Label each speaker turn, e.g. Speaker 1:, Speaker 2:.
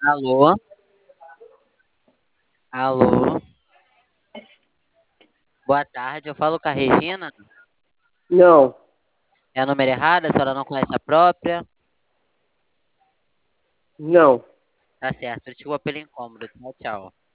Speaker 1: Alô? Alô? Boa tarde, eu falo com a Regina.
Speaker 2: Não,
Speaker 1: É o número errado, a senhora não conhece a própria?
Speaker 2: não.
Speaker 1: Tá certo, desculpa pelo incômodo. Tchau, tchau.